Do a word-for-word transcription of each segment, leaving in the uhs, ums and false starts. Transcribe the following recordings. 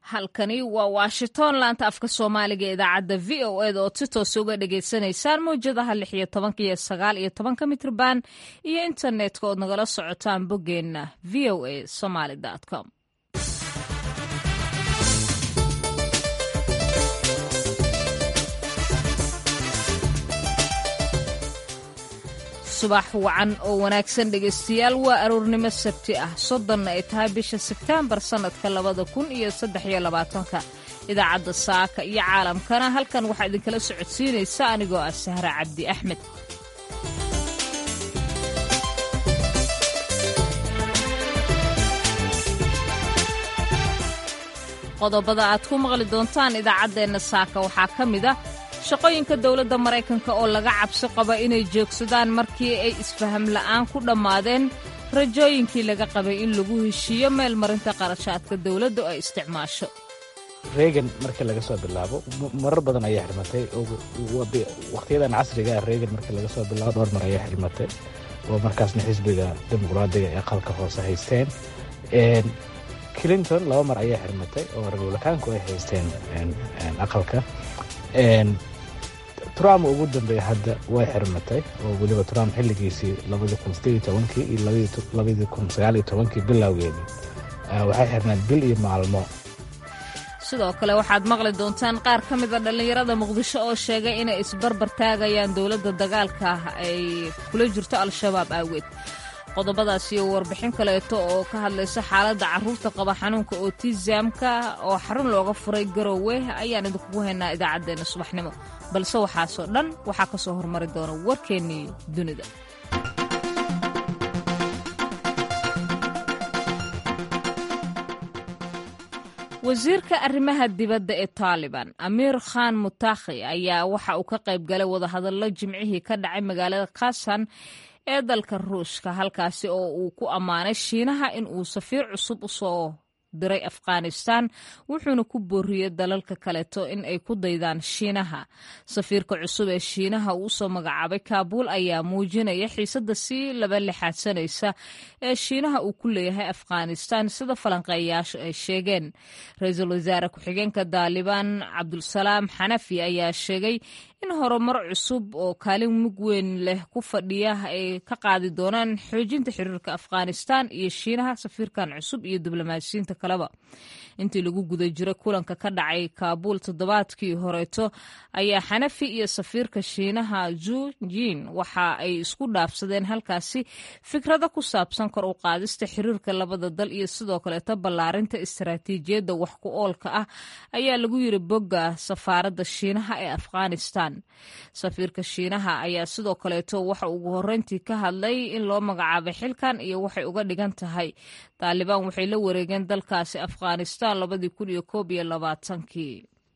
halkani waa washington laanta afka soomaaliga ee idaacadda v o eda ood si toos uga dhagaysanaysaan mawjadaha lix iyo tobanka iyo sagaal iyo tobanka mitrban iyo internetka ood nagala socotaan boggeenna v o a somaly com subax wacan oo wanaagsan dhegaystayaal waa aroornimo sabti ah soddonna ay tahay bisha sebteembar sannadka labada kun iyo saddex iyo labaatanka idaacadda saaka iyo caalamkana halkan waxaa idinkala socodsiinaysa anigoo ah sahra cabdi axmed qodobada aad ku maqli doontaan idaacaddeenna saaka waxaa ka mid a shaqooyinka dowladda maraykanka oo laga cabsi qaba inay joogsadaan markii ay isfaham la'aan ku dhammaadeen rajooyinkii laga qabay in lagu heshiiyo meel marinta qarashaadka dowladdu ay isticmaasho reegan markii laga soo bilaabo marar badan ayaa xirmatay wakhtiyadan casriga ah reegan markii laga soo bilaabo dhowr mar ayaa xirmatay oo markaasna xisbiga dimuqraadiga ee aqalka hoose haysteen clinton laba mar ayaa xirmatay oo republikaanku ay haysteen aqalka trump ugu dambeeya hadda way xirmatay oo weliba trump xilligiisii labadii kun sideed iyo tobankii iyo labadii kun sagaal iyo tobankii bilowgeedii waxay xirnayd bil iyo maalmo sidoo kale waxaad maqli doontaan qaar ka mid a dhallinyarada muqdisho oo sheegay inay isbarbar taagayaan dowladda dagaalka ay kula jirto al-shabaab aaweed qodobadaas iyo warbixin kaleeto oo ka hadlaysa xaaladda carruurta qaba xanuunka otisamka oo xarun looga furay garowe ayaan idinkugu haynaa idaacaddeenna subaxnimo balse waxaasoo dhan waxaa ka soo hormari doona warkeennii dunida wasiirka arrimaha dibadda ee taaliban amiir khan mutakhi ayaa waxa uu ka qayb galay wadahadallo jimcihii ka dhacay magaalada khasan ee dalka ruushka halkaasi oo uu ku ammaanay shiinaha in uu safiir cusub u soo diray afghanistan wuxuuna ku booriyey dalalka kaleeto in ay ku daydaan shiinaha safiirka cusub ee shiinaha uu usoo magacaabay kaabuul ayaa muujinaya xiisadda sii laba lixaadsanaysa ee shiinaha uu ku leeyahay afghanistan sida falanqeeyayaashu ay sheegeen ra-iisul wasaare ku-xigeenka daalibaan cabdulsalaam xanafi ayaa sheegay in horumar cusub oo kaalin mug weyn leh ku fadhiya ay ka qaadi doonaan xoojinta xiriirka afghanistan iyo shiinaha safiirkan cusub iyo diblomaasiyiinta kaleba intii lagu guda jiro kulanka ka dhacay kaabuul toddobaadkii horeeto ayaa xanafi iyo safiirka shiinaha zu jin waxa ay isku dhaafsadeen halkaasi fikrado ku saabsan kor u qaadista xiriirka labada dal iyo sidoo kaleeto ballaarinta istaraatiijiyadda wax ku oolka ah ayaa lagu yiri bogga safaaradda shiinaha ee afghanistan safiirka shiinaha ayaa sidoo kaleeto waxa ugu horreyntii ka hadlay in loo magacaabay xilkan iyo waxay uga dhigan tahay taalibaan waxay la wareegeen dalkaasi afghanistan labadii kun iyo koob iyo labaatankii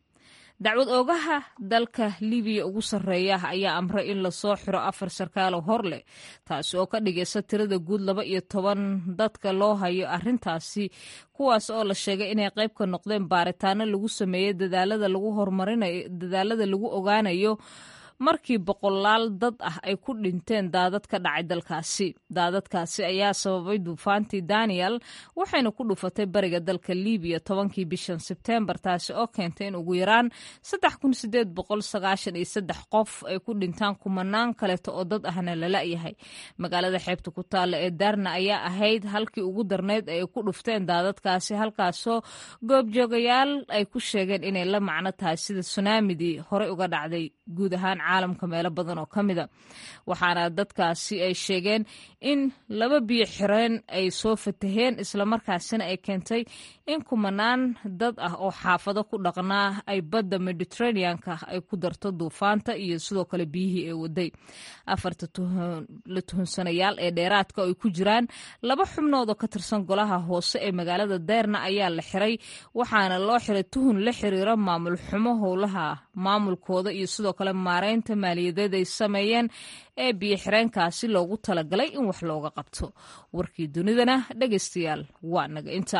dacwad oogaha dalka libiya ugu sarreeya ayaa amray in lasoo xiro afar sarkaalo hor leh taasi oo ka dhigaysa tirada guud laba iyo toban dadka loo hayo arrintaasi kuwaas oo la sheegay inay qayb ka noqdeen baaritaano lagu sameeyey dadaalada lagu horumarinayo dadaalada lagu ogaanayo markii boqolaal dad ah ay ku dhinteen daadad ka dhacay dalkaasi daadadkaasi ayaa sababay duufaantii daniel waxayna ku dhufatay bariga dalka libiya tobankii bishan sebteembar taasi oo keentay in ugu yaraan saddex kun sideed boqol sagaashan iyo saddex qof ay ku dhintaan kumanaan kaleeto oo dad ahna la la'yahay magaalada xeebta ku taalla ee daarna ayaa ahayd halkii ugu darnayd ay ku dhufteen daadadkaasi halkaasoo goobjoogayaal ay ku sheegeen inay la macno tahay sida sunaamidii horey uga dhacday guud ahaan caalamka meelo badan oo ka mida waxaana dadkaasi ay sheegeen in laba biyo xireen ay soo fataheen islamarkaasina ay keentay in kumanaan dad ah oo xaafado ku dhaqnaa ay badda mediterraneanka ay ku darto duufaanta iyo sidoo kale biyihii ee waday afarta la tuhunsanayaal ee dheeraadka ay ku jiraan laba xubnood oo ka tirsan golaha hoose ee magaalada deerna ayaa la xiray waxaana loo xiray tuhun la xiriira maamul xumo howlaha maamulkooda iyo sidoo kale maareynta maaliyadeed ay sameeyeen ee biyo xireenkaasi loogu talagalay in wax looga qabto warkii dunidana dhegaystayaal waa naga inta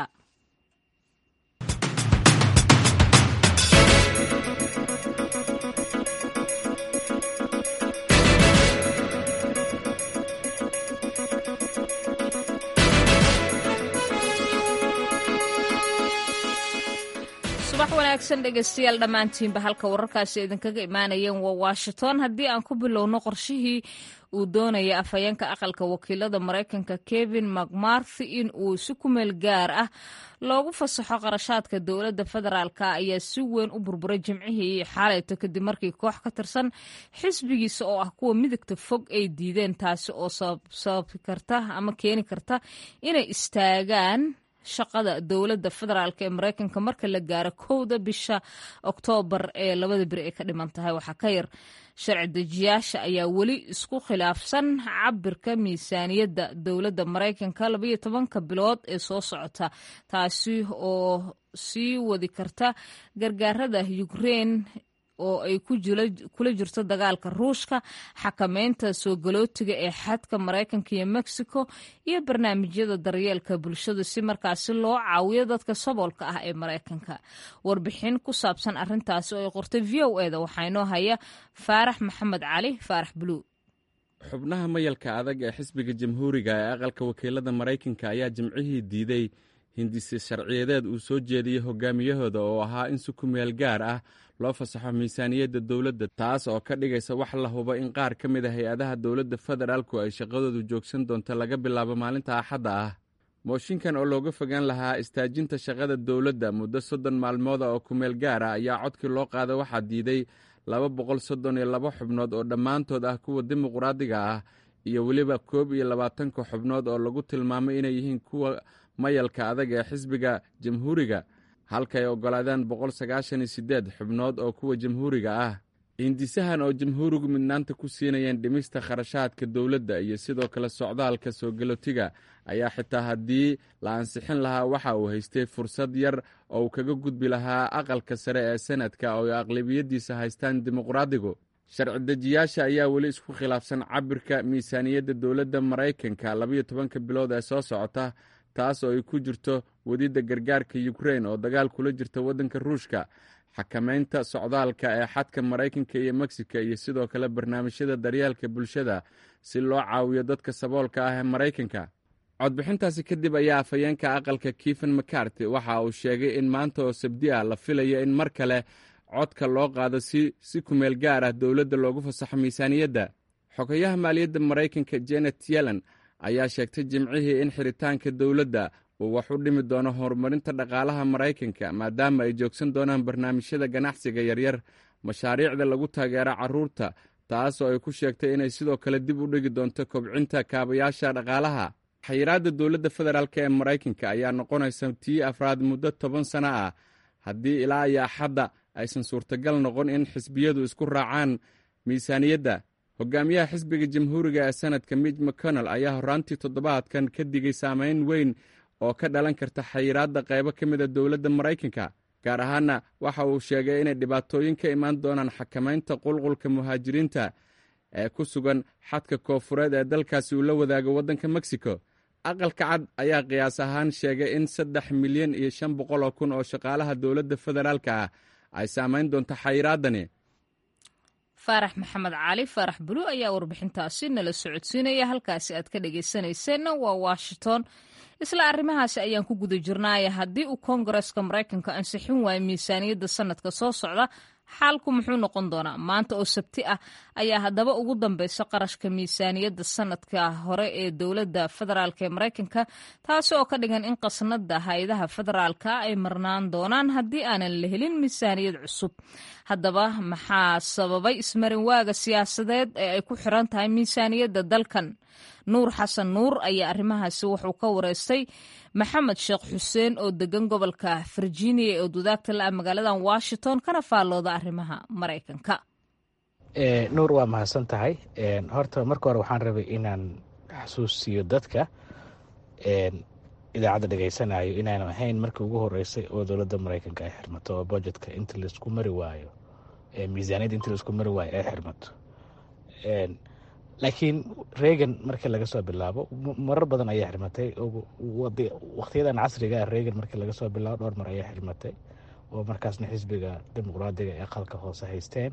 subax wanaagsan dhegaystayaal dhammaantiinba halka wararkaasi idinkaga imaanayeen waa washington. haddii aan ku bilowno qorshihii uu doonaya afhayeenka aqalka wakiilada maraykanka kevin mccarthy in uu si ku meel gaar ah loogu fasaxo qarashaadka dowladda federaalka ayaa si weyn u burburay jimcihii xalayto kadib markii koox ka tirsan xisbigiisa oo ah kuwa midigta fog ay diideen, taasi oo sababi karta ama keeni karta inay istaagaan shaqada dowladda federaalk ee maraykanka marka la gaaro kowda bisha oktoobar ee labada beri ay ka dhiman tahay. waxaa ka yar sharci dejiyaasha ayaa weli isku khilaafsan cabirka miisaaniyadda dowladda maraykanka labaiyo tobanka bilood ee soo socota, taasi oo sii wadi karta gargaarada Ukraine oo ay kula jirto dagaalka ruushka, xakameynta soo galootiga ee xadka maraykanka iyo mexico iyo barnaamijyada daryeelka bulshada si markaasi loo caawiyo dadka saboolka ah ee maraykanka. warbixin ku saabsan arintaasi oo ay qortay v o eda waxaa inoo haya faarax maxamed cali faarax buluug. xubnaha mayalka adag ee xisbiga jamhuuriga ee aqalka wakiilada maraykanka ayaa jimcihii diiday hindise sharciyadeed uu soo jeediyey hogaamiyahooda oo ahaa in si ku meel gaar ah loo fasaxo miisaaniyadda dowladda, taas oo ka dhigaysa wax la hubo in qaar ka mid a hay-adaha dowladda federaalku ay shaqadoodu joogsan doonto laga bilaabo maalinta axadda ah. mooshinkan oo looga fogaan lahaa istaajinta shaqada dowladda muddo soddon maalmooda oo ku meel gaar ah ayaa codkii loo qaada waxaa diiday laba boqol soddon iyo laba xubnood oo dhammaantood ah kuwa dimuqraadiga ah iyo weliba koob iyo labaatanka xubnood oo lagu tilmaamay inay yihiin kuwa mayalka adag ee xisbiga jamhuuriga, halka ay oggolaadeen boqol sagaashan iyo siddeed xubnood oo kuwa jamhuuriga ah. hindisahan oo jamhuurigu midnaanta ku siinayeen dhimista kharashaadka dowladda iyo sidoo kale socdaalka soo galootiga ayaa xitaa haddii la ansixin lahaa waxa uu haystay fursad yar oo uu kaga gudbi lahaa aqalka sare ee senadka oo ay aqlabiyadiisa haystaan dimuqraadigu. sharci dejiyaasha ayaa weli isku khilaafsan cabirka miisaaniyadda dowladda maraykanka labaiyo tobanka bilood ee soo socota, taas oo ay ku jirto wadidda gargaarka Ukraine oo dagaal kula jirta waddanka ruushka, xakameynta socdaalka ee xadka maraykanka iyo mexico iyo sidoo kale barnaamijyada daryeelka bulshada si loo caawiyo dadka saboolka ah ee maraykanka. codbixintaasi kadib ayaa afhayeenka aqalka Kevin McCarthy waxa uu sheegay in maanta oo sabti ah la filayo in mar kale codka loo qaado si si ku meel gaar ah dowladda loogu fasaxo miisaaniyadda. xogayaha maaliyadda maraykanka Janet Yellen ayaa sheegtay jimcihii in xiritaanka dowladda uu wax u dhimi doono horumarinta dhaqaalaha maraykanka maadaama ay joogsan doonaan barnaamijyada ganacsiga yaryar, mashaariicda lagu taageero carruurta, taas oo ay ku sheegtay inay sidoo kale dib u dhigi doonto kobcinta kaabayaasha dhaqaalaha. xayiraadda dowladda federaalk ee maraykanka ayaa noqonaysa tii afraad muddo toban sano ah haddii ilaa iyo axadda aysan suurtagal noqon in xisbiyadu isku raacaan miisaaniyadda. hogaamiyaha xisbiga jamhuuriga ee sanadka Mitch McConnell ayaa horraantii toddobaadkan ka digay saamayn weyn oo ka dhalan karta xayiraadda qaybo ka mid a dowladda maraykanka, gaar ahaanna waxa uu sheegay inay dhibaatooyin ka imaan doonaan xakamaynta qulqulka muhaajiriinta ee ku sugan xadka koofureed ee dalkaasi uu la wadaago waddanka mexico. aqalka cad ayaa qiyaas ahaan sheegay in saddex milyan iyo shan boqol oo kun oo shaqaalaha dowladda federaalka ah ay saamayn doonto xayiraaddani. faarax maxamed cali faarax bulu ayaa warbixintaasi nala socodsiinaya. halkaasi aad ka dhagaysanayseena waa washington. isla arrimahaasi ayaan ku guda jirnaaya. haddii uu koongareska maraykanka ansixin waayo miisaaniyadda sanadka soo socda, xaalku muxuu noqon doonaa? maanta oo sabti ah ayaa haddaba ugu dambeysa qarashka miisaaniyadda sanadka hore ee dowladda federaalk ee maraykanka, taasi oo ka dhigan in qasnada hay-adaha federaalka ay marnaan doonaan haddii aanan la helin miisaaniyad cusub. haddaba maxaa sababay ismarin waaga siyaasadeed ee ay ku xiran tahay miisaaniyadda dalkan? nuur xasan nuur ayaa arrimahaasi wuxuu ka wareystay maxamed sheekh xuseen oo degan gobolka virginia ee dudaagta la-a magaaladan washington kana faallooda arrimaha maraykanka. nuur waa mahadsan tahay. horta marka hore waxaan rabay inaan xasuusiyo dadka idaacadda dhegaysanayo inaanu ahayn markii ugu horeysay oo dowladda maraykanka ay xirmato oo budgetka inta laisku mari waayo miisaaniyadda inta laisku mari waayo ay xirmato. laakiin reagan markii laga soo bilaabo marar badan ayaa xirmatay. wakhtiyadan casriga ah reagan markii laga soo bilaabo dhowr mar ayaa xirmatay oo markaasna xisbiga dimuqraadiga ee aqalka hoose haysteen.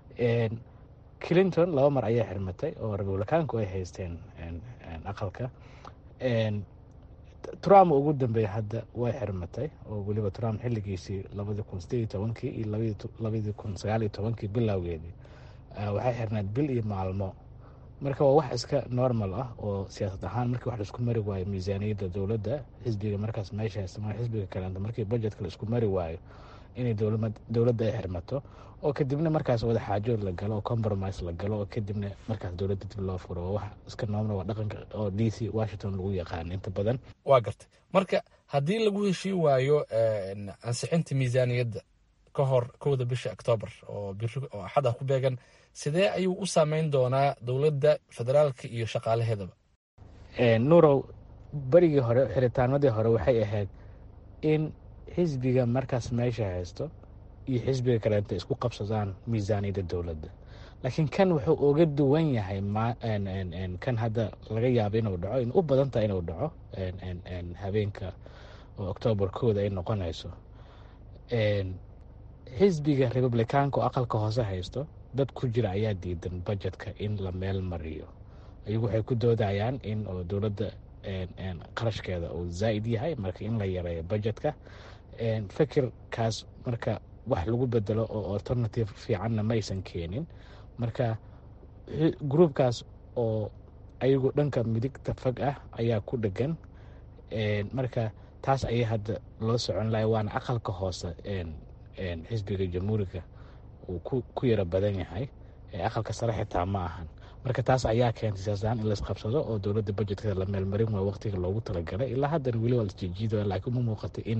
clinton laba mar ayaa xirmatay oo republikaanku ay haysteen aqalka. trump ugu dambeeya hadda way xirmatay oo weliba trump xilligiisii labadii kun sideed iyo tobankii iyo labadii kun sagaal iyo tobankii bilowgeedii waxay xirnayd bil iyo maalmo. marka waa wax iska normal ah oo siyaasad ahaan markii wax laisku mari waayo miisaaniyadda dowladda xisbiga markaas meesha haysta xisbiga kaleenta markii budgetka la isku mari waayo inay dowladda ay xirmato oo kadibna markaas wada xaajood la galo oo compromise la galo oo kadibna markaas dowladda dib loo furo waa wax iska normal waa dhaqanka oo d c washington lagu yaqaan inta badan. waa gartay marka haddii lagu heshii waayo ansixinta miisaaniyadda ka hor kowda bisha octoobar oo oo axada ku beegan sidee ayuu u saameyn doonaa dowladda federaalka iyo shaqaalaheedaba? nuurow berigii hore xiritaanmadii hore waxay ahayd in xisbiga markaas meesha haysto iyo xisbiga kaleenta isku qabsadaan miisaaniyadda dowladda, laakiin kan wuxuu uga duwan yahay kan hadda laga yaabo inuu dhaco in u badan tahay inuu dhaco habeenka oo octoobar kooda ay noqonayso. xisbiga republicaanka oo aqalka hoose haysto dad ku jira ayaa diidan budgetka in la meel mariyo. ayagu waxay ku doodayaan in oo dowladda qarashkeeda uu zaa'id yahay marka in la yareeyo budgetka. fikirkaas marka wax lagu bedelo oo alternative fiicanna maysan keenin. marka gruubkaas oo ayagu dhanka midigta fog ah ayaa ku dhegan. marka taas ayay hadda loo socon lahay waana aqalka hoose xisbiga jamhuuriga uu ku yara badan yahay aqalka sare xitaa ma ahan. marka taas ayaa keentay siyaasadahaan in laisqabsado oo dowladda budgetka la meelmarin waa waqtiga loogu talagalay. ilaa haddana weli waa lasjijiido laakiin ma muuqata in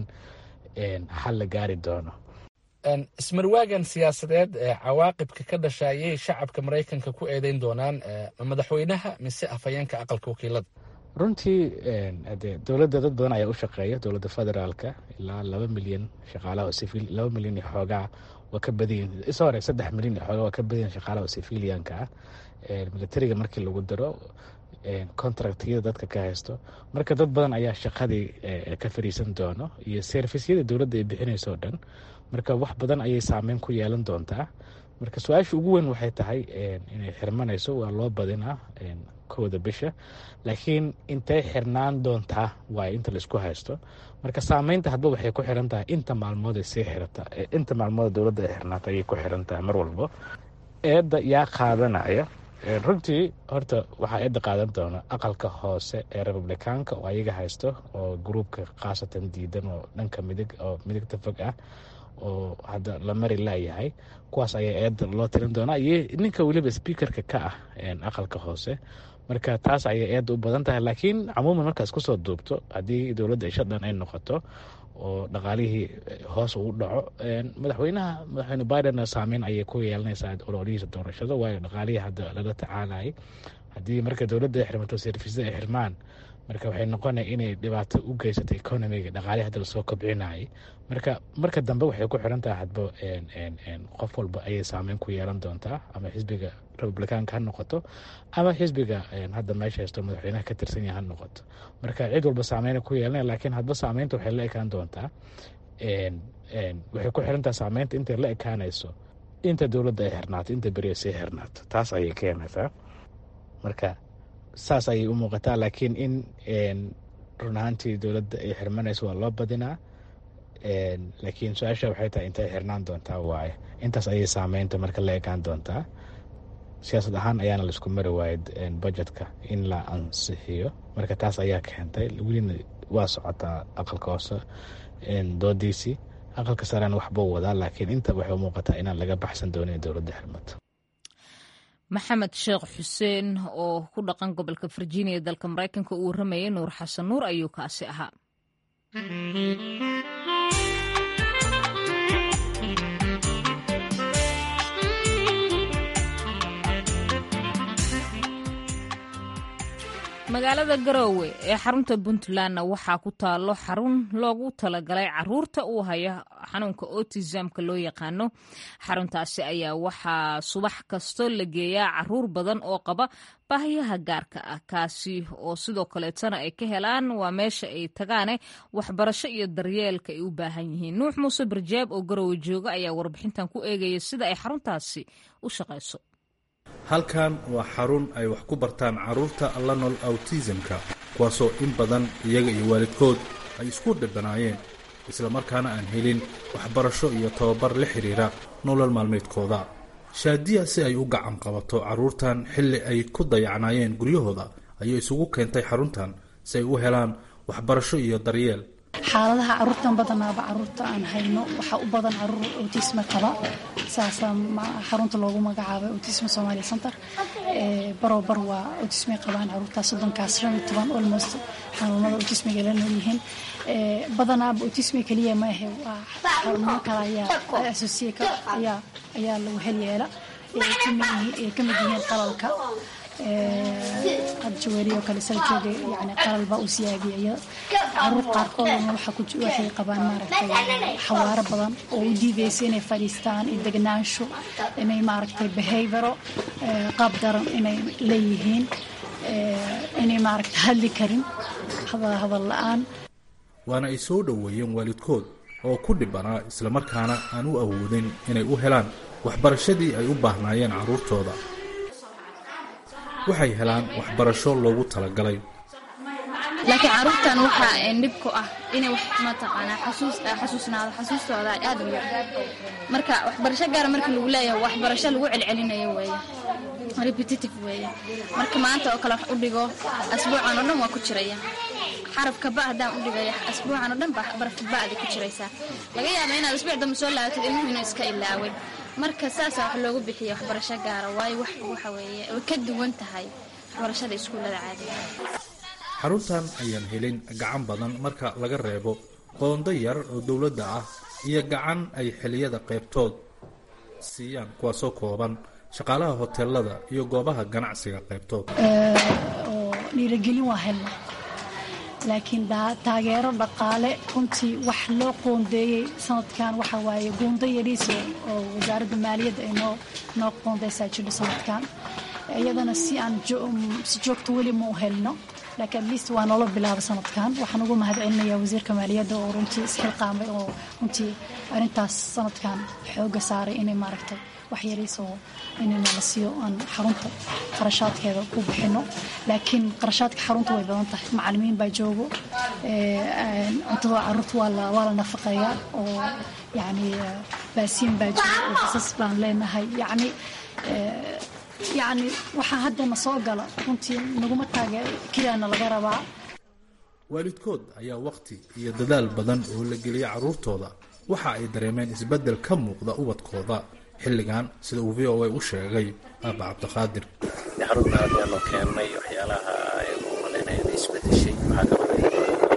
xal la gaari doono. ismarwaagan siyaasadeed ee cawaaqibka ka dhashaayay shacabka maraykanka ku eedeyn doonaan madaxweynaha mise afhayeenka aqalka wakiilada? runtii de dowladda dad badan ayaa u shaqeeya dowladda federaalka ilaa laba milyan shaqaalaha oo civil laba milyan iyo xoogaa waa ka badanyihin is hore saddex milyan iyo xoogaa waa ka badanyihin shaqaalaha oo civilianka ah militariga markii lagu daro contractyada dadka ka haysto. marka dad badan ayaa shaqadii ka fariisan doono iyo servisyada dowladda ay bixinayso o dhan. marka wax badan ayay saameyn ku yeelan doontaa. marka su-aasha ugu weyn waxay tahay inay xirmanayso waa loo badinaa kooda bisha, laakiin intay xirnaan doontaa waay inta laisku haysto. marka saameynta hadba waxay ku xiran tahay inta maalmood ay sii xirata inta maalmood dowladda ay xirnaata ayay ku xiran tahay mar walbo. eedda yaa qaadanaya runtii horta waxaa eedda qaadan doona aqalka hoose ee republicaanka oo ayaga haysto oo gruubka khaasatan diidan oo dhanka midig oo midigta fog ah oo hadda la mari laayahay. kuwaas ayaa eedda loo tirin doonaa iyo ninka weliba speakerka ka ah aqalka hoose. marka taas ayay eedda u badan tahay laakiin camuuman markaas kusoo duubto haddii dowladda ay shadhan ay noqoto oo dhaqaalihii hoos uu dhaco madaxweynaha madaxweyne biden saameyn ayay ku yeelanaysaa ololihiisa doorashada waayo dhaqaalihii hadda lala tacaalayay. haddii marka dowladda ay xirmato servisyada ay xirmaan marka waxay noqonaya inay dhibaato u geysato economiga dhaqaalihi hadda lasoo kobcinayay. marka marka dambe waxay ku xiran tahay hadba qof walba ayay saameyn ku yeelan doontaa ama xisbiga republicaanka ha noqoto ama xisbiga hadda meesha haysto madaxweynaha ka tirsan yaha ha noqoto. marka cid walba saameyna ku yeelanaya laakiin hadba saameynta waxay la ekaan doontaa waxay ku xiran tahay saameynta intay la ekaanayso inta dowladda ay xirnaato inta beri ay sii xirnaato taas ayay keenaysaa. marka saas ayay u muuqataa laakiin in run ahaantii dowladda ay xirmanayso waa loo badinaa. laakiin su-aasha waxay tahay intay xirnaan doontaa waaye intaas ayay saameynta marka la ekaan doontaa. siyaasad ahaan ayaana laisku mari waayay budgetka in la ansixiyo. marka taas ayaa keentay welina waa socotaa aqalka hoose doodiisii aqalka sarena waxbuu wadaa laakiin inta waxay u muuqataa inaan laga baxsan doonin in dowladda xirmato. maxamed sheekh xuseen oo ku dhaqan gobolka virginia dalka maraykanka uu waramayay nuur xasan nuur ayuu kaasi ahaa. magaalada garoowe ee xarunta puntlandna waxaa ku taalo xarun loogu talagalay caruurta uu haya xanuunka autismka loo yaqaano. xaruntaasi ayaa waxaa subax kasto la geeyaa caruur badan oo qaba baahiyaha gaarka ah kaasi oo sidoo kaleetana ay ka helaan waa meesha ay tagaane waxbarasho iyo daryeelka ay u baahan yihiin. nuux muuse barjaab oo garoowe jooga ayaa warbixintan ku eegaya sida ay xaruntaasi u shaqayso. halkan waa xarun ay wax ku bartaan carruurta la nool awtisamka kuwaasoo in badan iyaga iyo waalidkood ay isku dhibanaayeen islamarkaana aan helin waxbarasho iyo tababar la xiriira nolol maalmeedkooda. shaadiya si ay u gacan qabato carruurtan xilli ay ku dayacnaayeen guryahooda ayay isugu keentay xaruntan si ay u helaan waxbarasho iyo daryeel. xaaladaha carruurtan badanaaba carruurta aan hayno waxaa u badan carruur autisme qaba, saasaa xarunta loogu magacaabay autisme Somalia Center. barobar waa autisme qabaan carruurtaas soddonkaas shan iyo toban almost xanuunada autismiga la nool yihiin. badanaaba autisme keliya ma ahe waa xarumo kale ayaa associate ayaa ayaa lagu hel yeela ee ka mid yihiin qalalka qad jawaariyo kale sal jooga yani qalalba u siyaabiyay carruur qaarkoodna waxa ku waxay qabaan maaragtay xawaaro badan oo u diidaysa inay fadhiistaan iyo degnaansho inay maaragtay behavior qaab daran inay leeyihiin inay maaragtay hadli karin hadal la'aan. waana ay soo dhoweeyeen waalidkood oo ku dhibanaa islamarkaana aan u awoodin inay u helaan waxbarashadii ay u baahnaayeen carruurtooda. waxay helaan waxbarasho loogu talagalay, laakiin carruurtan waxaa dhib ku ah inay wax mataqaanaa xasuus xasuusnaado xasuustooda aad u yar. marka waxbarasho gaar marka lagu leeyahay waxbarasho lagu celcelinayo weeye, repetitive weeye. marka maanta oo kale wax u dhigo asbuucan oo dhan waa ku jiraya xarafka ba haddaan u dhigaya asbuucan oo dhan baa xarafka ba'di ku jiraysaa, laga yaabaa inaad asbuuc dambe soo laabatid ilmuhu inuu iska ilaaway. marka saas wax loogu bixiyo waxbarasho gaara waayo wax waxa weeye oo ka duwan tahay waxbarashada iskuulada caadiga. xaruntan ayaan helin gacan badan marka laga reebo qoonda yar oo dowladda ah iyo gacan ay xiliyada qaybtood siiyaan kuwaasoo kooban shaqaalaha hoteelada iyo goobaha ganacsiga qaybtood. oo dhiirigelin waa helna, laakiin taageero dhaqaale runtii wax loo qoondeeyey sanadkan waxa waaye goonda yariis oo wasaaradda maaliyadda ay noo noo qoondeysaa jiro sanadkan. iyadana si aan si joogto weli ma u helno, laakiin at least waa noola bilaaba sanadkan. waxaan ugu mahadcelinayaa wasiirka maaliyadda oo runtii isxilqaamay oo runtii arrintaas sanadkan xooga saaray inay maaragtay wax yariis oo inayna la siiyo aan xarunta qarashaadkeeda ku bixino. laakiin qarashaadka xarunta way badan tahay, macallimiin baa joogo, cuntada carruurta waa la waa la nafaqeeyaa oo yacni baasiin baa joogo oo basas baan leenahay. yacni yacni waxaa haddana soo gala runtii naguma taage kiraana laga rabaa. waalidkood ayaa waqti iyo dadaal badan oo la geliya carruurtooda waxa ay dareemeen isbeddel ka muuqda ubadkooda xilligan, sida uu v o a u sheegay aaba cabdiqaadir. xarunta hadda loo keenay waxyaalaha ay u maleynayaan isbedeshay waxaa ka mid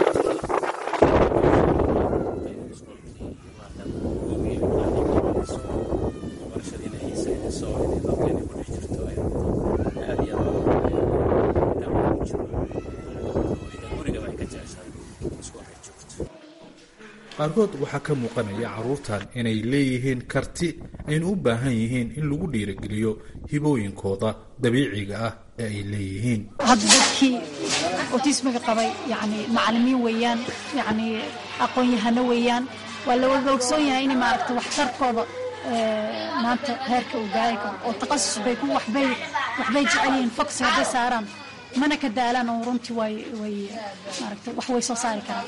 qaarkood waxaa ka muuqanaya carruurtan inay leeyihiin karti ayna u baahan yihiin in lagu dhiirigeliyo hibooyinkooda dabiiciga ah ee ay leeyihiin. hadda dadkii autismiga qabay yani macallimiin weeyaan, yani aqoon-yahano weeyaan, waa la wada ogsoon yahay in maaragta waxtarkooda maanta heerka uu gaari karo oo taqasus bay ku waxbay waxbay jecel yihiin fox hadday saaraan mana ka daalaan oo runtii way way maaragta wax way soo saari karaan.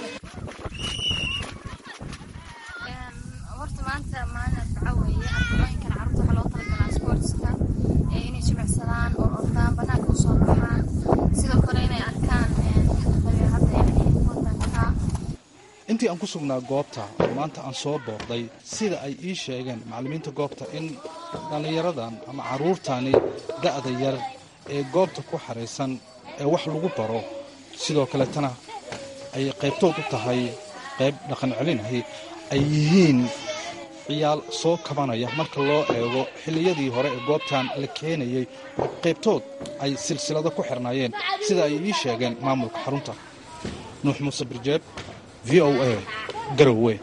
maanta maalin dacweeye ardayda carruurta waxa loo talagalay sportska ee inay jimicsadaan oo ordaan banaanka u soo baxaan, sidoo kale inay arkaan dabeecadda yani wadanka. intii aan ku sugnaa goobta oo maanta aan soo booqday sida ay ii sheegeen macallimiinta goobta in dhallinyaradan ama carruurtani da'da yar ee goobta ku xaraysan ee wax lagu baro sidoo kaletana ay qaybtood u tahay qayb dhaqan celinahay ay yihiin ciyaal soo kabanaya marka loo eego xilliyadii hore ee goobtan la keenayey oo qaybtood ay silsilado ku xirnaayeen sida ay ii sheegeen maamulka xarunta. nuux muuse birjeeb, v o a, garowe.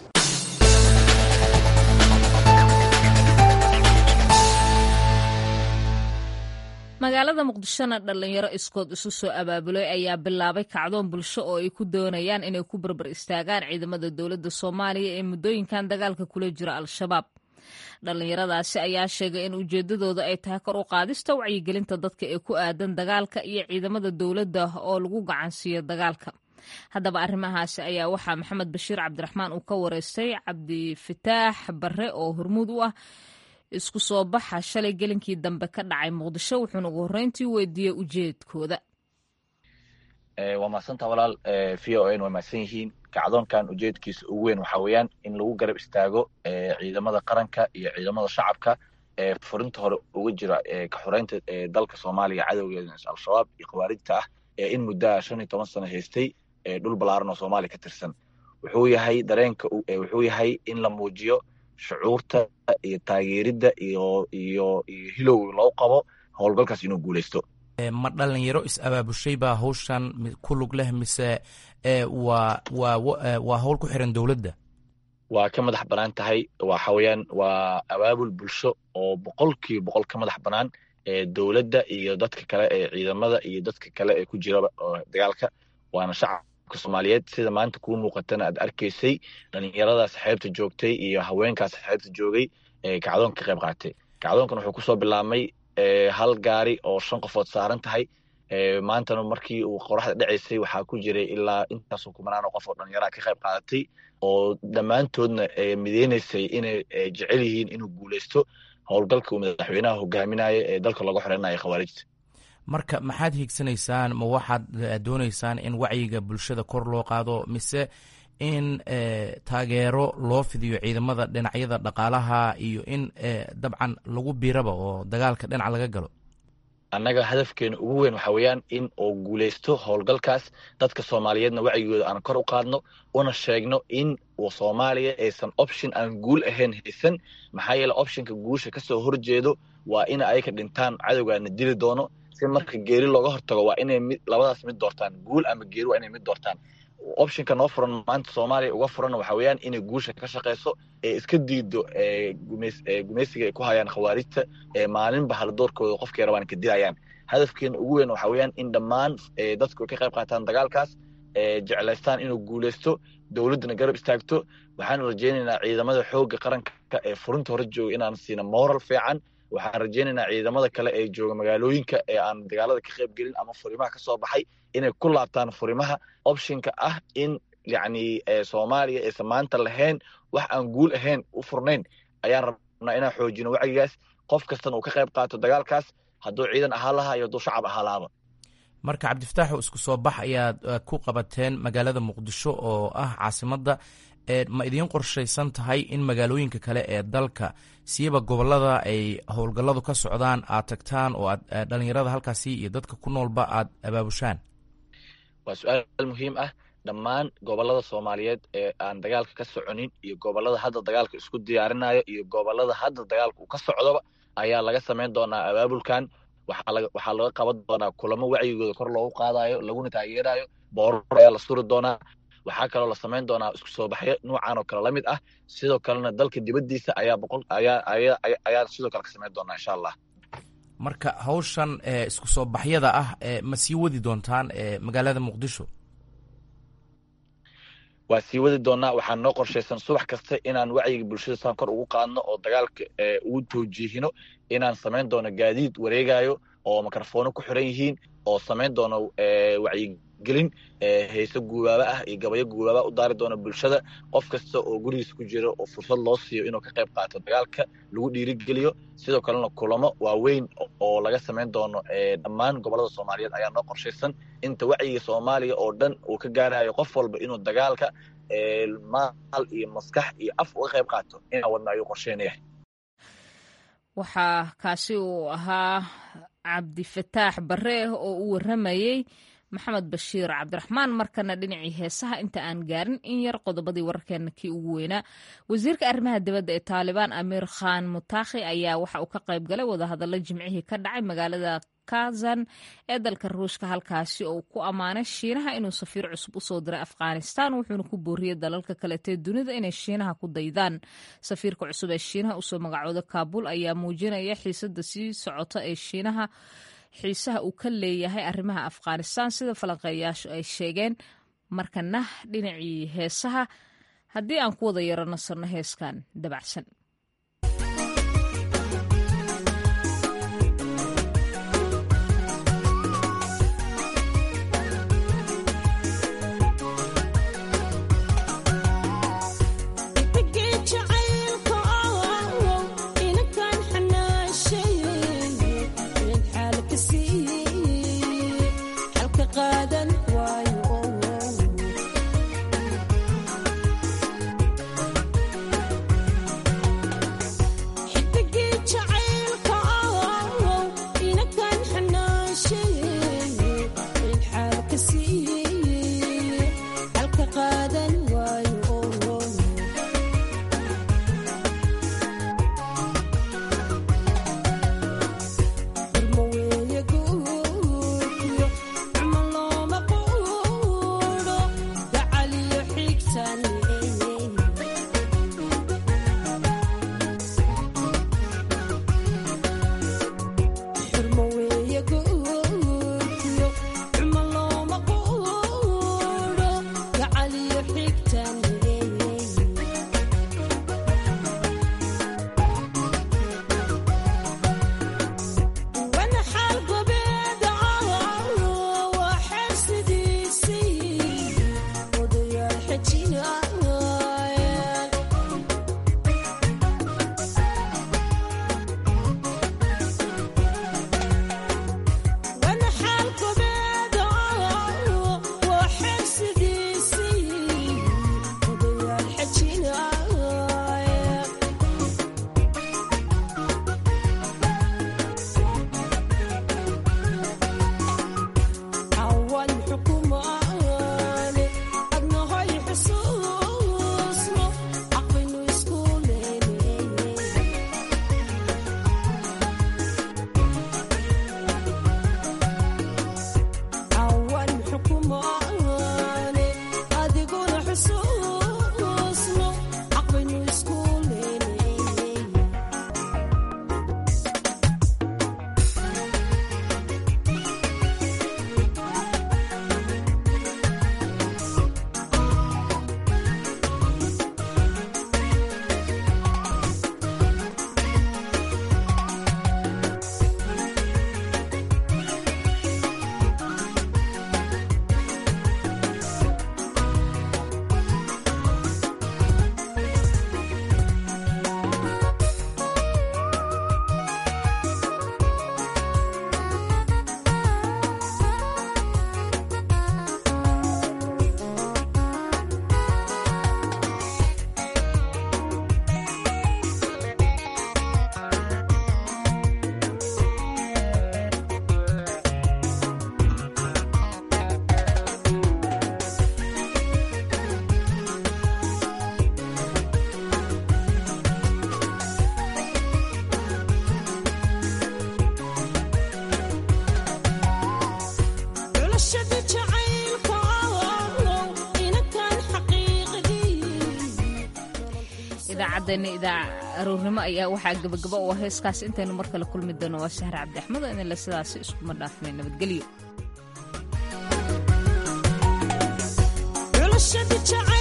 magaalada muqdishona dhallinyaro iskood isu soo abaabulay ayaa bilaabay kacdoon bulsho oo ay ku doonayaan inay ku barbar istaagaan ciidamada dowladda soomaaliya ee muddooyinkan dagaalka kula jira al-shabaab. dhallinyaradaasi ayaa sheegay in ujeedadooda ay tahay kor u qaadista wacyigelinta dadka ee ku aadan dagaalka iyo ciidamada dowladda oo lagu gacansiiyo dagaalka. haddaba arrimahaasi ayaa waxaa maxamed bashiir cabdiraxmaan uu ka wareystay cabdifataax barre oo hormuud u ah isku soo baxa shalay gelinkii dambe ka dhacay muqdisho, wuxuuna ugu horreyntii weydiiyey ujeedkooda. waa mahadsantaa walaal. v o n way mahadsan yihiin. kacdoonkan ujeedkiisa ugu weyn waxaa weeyaan in lagu garab istaago ciidamada qaranka iyo ciidamada shacabka ee furinta hore uga jira ka xoreynta dalka soomaaliya cadowgeeda al-shabaab iyo khawaarijta ah ee in muddaa shan iyo toban sano haystay dhul ballaaran oo soomaaliya ka tirsan. wuxuu yahay dareenka wuxuu yahay in la muujiyo shucuurta iyo taageeridda iyo iyo iyo hilow loo qabo howlgalkaas inuu guulaysto. ma dhalinyaro is-abaabushay baa hawshan ku lug leh mise waa waa waa hawl ku xiran dowladda? waa ka madax bannaan tahay. waxa weeyaan waa abaabul bulsho oo boqolkiiba boqol ka madax bannaan dowladda iyo dadka kale ee ciidamada iyo dadka kale ee ku jira dagaalka. waana shacabka soomaaliyeed sida maanta kuu muuqatana aad arkaysay dhalinyaradaas xeebta joogtay iyo haweenkaas xeebta joogay ee kacdoonka ka qayb qaatay. kacdoonkan wuxuu kusoo bilaabmay hal gaari oo shan qofood saaran tahay. maantana markii uu qoraxda dhacaysay waxaa ku jiray ilaa intaasoo kumanaan oo qof oo dhalinyaraha ka qayb qaadatay oo dhammaantoodna mideynaysay inay jecel yihiin inuu guulaysto howlgalka uu madaxweynaha hogaaminayo ee dalka looga xoreynayo khawaarijta. marka maxaad hiigsanaysaan? ma waxaad doonaysaan in wacyiga bulshada kor loo qaado mise in taageero loo fidiyo ciidamada dhinacyada dhaqaalaha iyo in dabcan lagu biiraba oo dagaalka dhinac laga galo? annaga hadafkeena ugu weyn waxaa weeyaan in uu guulaysto howlgalkaas. dadka soomaaliyeedna wacyigooda aan kor u qaadno una sheegno in uu soomaaliya aysan option aan guul ahayn haysan. maxaa yeele optionka guusha kasoo horjeedo waa in ay ka dhintaan cadowgaana dili doono. si marka geeri looga hortago waa inay mid labadaas mid doortaan, guul ama geeri waa inay mid doortaan. optionka noo furan maanta soomaaliya uga furanna waxaa weeyaan inay guusha ka shaqayso ee iska diido gumaysiga ay ku hayaan khawaarijta ee maalinba haladoorkooda qofkay rabaan ka dilayaan. hadafkeena ugu weyn waxaa weeyaan in dhammaan dadku ka qayb qaataan dagaalkaas, jeclaystaan inuu guulaysto, dowladdana garab istaagto. waxaan rajaynaynaa ciidamada xoogga qaranka ee furinta hore jooga inaan siina moral fiican. waxaan rajaynaynaa ciidamada kale ee jooga magaalooyinka ee aan dagaalada ka qayb gelin ama furimaha ka soo baxay inay ku laabtaan furimaha. optionka ah in yacni soomaaliya aysan maanta lahayn wax aan guul ahayn u furnayn ayaan rabnaa inaan xoojino wacyigaas. qof kastana uu ka qayb qaato dagaalkaas, hadduu ciidan ahaa lahaa iyo hadduu shacab ahaa lahaaba. marka cabdifataaxu isku soo bax ayaad ku qabateen magaalada muqdisho oo ah caasimadda. ma idiin qorshaysan tahay in magaalooyinka kale ee dalka siiba gobolada ay howlgalladu ka socdaan aad tagtaan oo aad dhalinyarada halkaasi iyo dadka ku noolba aad abaabushaan? waa su-aal muhiim ah. dhammaan gobolada soomaaliyeed ee aan dagaalka ka soconin iyo gobolada hadda dagaalka isku diyaarinayo iyo gobolada hadda dagaalka uu ka socdoba ayaa laga samayn doonaa abaabulkan. waxaa laga waxaa laga qaban doonaa kulamo wacyigooda kor loogu qaadayo laguna taageerayo. boorar ayaa la suri doonaa. waxaa kaloo la samayn doonaa isku soo baxyo nuucan oo kale la mid ah. sidoo kalena dalka dibaddiisa ayaa boqol ayaa ayaa ayaa sidoo kale ka samayn doonaa insha allah. marka hawshan isku soo baxyada ah ma sii wadi doontaan magaalada muqdisho? waa sii wadi doonaa. waxaan noo qorshaysan subax kasta inaan wacyiga bulshada saan kor ugu qaadno oo dagaalka ugu tawjiihino. inaan samayn doono gaadiid wareegayo oo mikrofoono ku xiran yihiin oo samayn doono wacyigelin heese guubaaba ah iyo gabayo guubaaba u daari doono bulshada. qof kasta oo gurigiisa ku jira oo fursad loo siiyo inuu ka qayb qaato dagaalka lagu dhiirigeliyo. sidoo kalena kulamo waaweyn oo laga samayn doono dhammaan gobolada soomaaliyeed ayaa noo qorshaysan. inta wacyiga soomaaliya oo dhan uu ka gaarayo qof walba inuu dagaalka maal iyo maskax iyo af uga qayb qaato inaan wadna ayuu qorsheynaya. waxaa kaasi uu ahaa cabdifataax barre oo u waramayey maxamed bashiir cabdiraxmaan. markana dhinacii heesaha inta aan gaarin in yar qodobadii wararkeena kii ugu weynaa. wasiirka arrimaha dibadda ee taalibaan amiir khan mutakhi ayaa waxa uu ka qayb galay wadahadallo jimcihii ka dhacay magaalada kazan ee dalka ruushka, halkaasi oo ku ammaanay shiinaha inuu safiir cusub usoo diray afghanistan, wuxuuna ku booriyey dalalka kaletee dunida inay shiinaha ku daydaan. safiirka cusub ee shiinaha usoo magacooda kaabul ayaa muujinaya xiisada sii socota ee shiinaha xiisaha uu ka leeyahay arrimaha afghanistan sida falanqeeyaashu ay sheegeen. markana dhinacii heesaha haddii aan ku wada yaro nasarno heeskan dabacsan. idaacaddeenna idaaca aroornimo ayaa waxaa gabagaba u ah heeskaas intaynu mar kale kulmi doono waa sahre cabdi axmed oo idinle sidaasi iskuma dhaafnay nabadgelyo